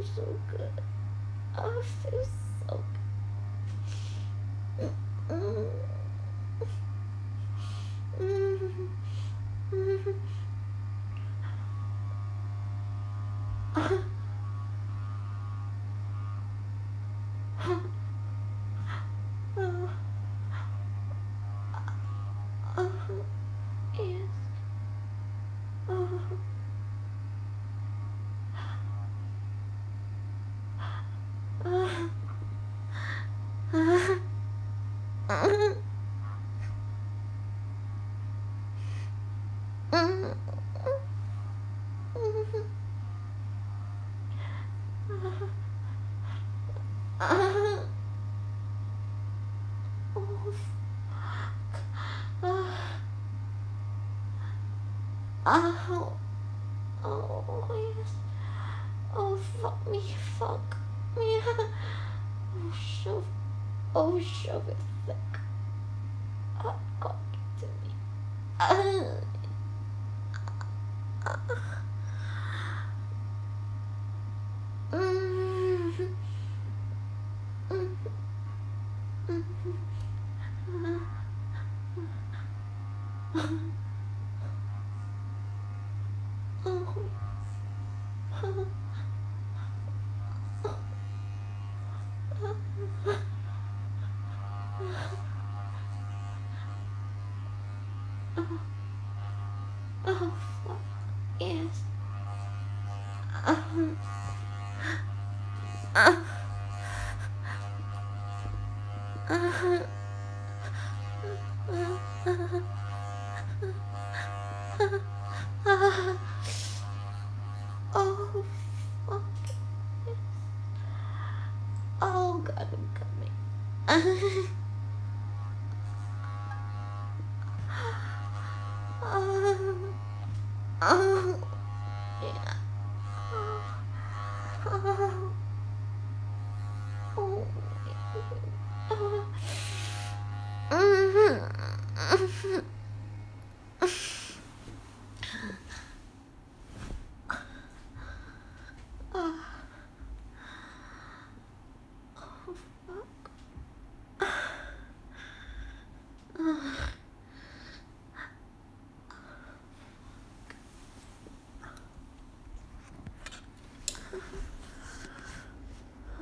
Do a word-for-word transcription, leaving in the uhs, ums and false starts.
feels so good. Oh, it feels so good. Mm-mm. Mm-mm. Mm-mm. Oh, oh, yes. Oh, oh, oh, mm, mm, mm, oh, oh, oh, oh, oh, yes. Oh, fuck me, fuck me. Oh, shove, oh, shove it thick. Oh, God, to me. Uh, uh, mm, mm, mm, oh, oh, oh, fuck, yes. Uh, uh, uh, uh, oh, fuck. Oh, God, I'm coming. Oh, oh,